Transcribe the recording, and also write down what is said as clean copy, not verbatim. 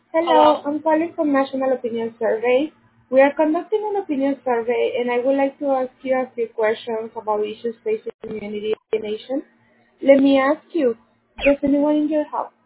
Hello, Hello. I'm calling from National Opinion Survey. We are conducting an opinion survey and I would like to ask you a few questions about issues facing the community and nation. Let me ask you, does anyone in your house